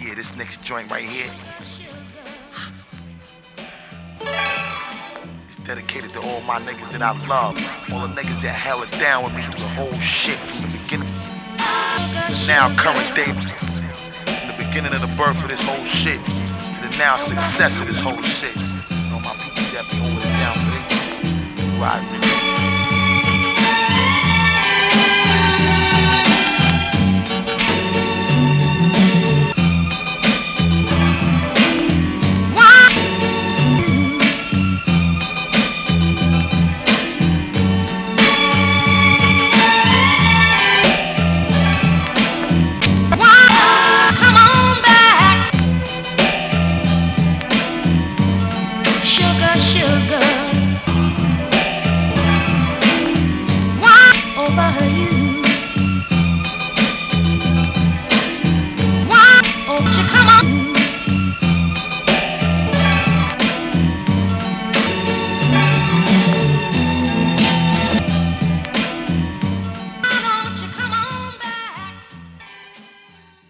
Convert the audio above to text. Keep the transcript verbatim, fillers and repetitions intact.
Yeah, this next joint right here is dedicated to all my niggas that I love. All the niggas that held it down with me through the whole shit from the beginning to now current day. From the beginning of the birth of this whole shit to the now success of this whole shit. All my people that be holding it down for they ride with me.